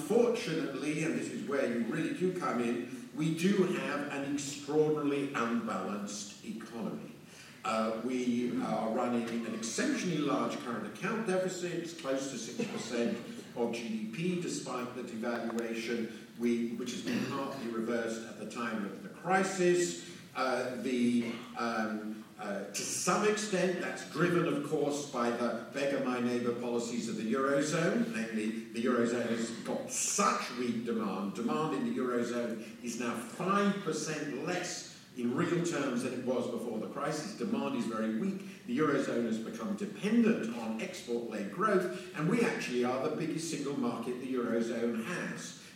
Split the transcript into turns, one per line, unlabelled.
unfortunately, and this is where you really do come in, we do have an extraordinarily unbalanced economy. We are running an exceptionally large current account deficit. It's close to 6% of GDP, despite the devaluation, which has been partly reversed at the time of the crisis. To some extent, that's driven, of course, by the beggar my neighbour policies of the Eurozone. Namely, the Eurozone has got such weak demand. Demand in the Eurozone is now 5% less in real terms than it was before the crisis. Demand is very weak. The Eurozone has become dependent on export-led growth, and we actually are the biggest single market the Eurozone has.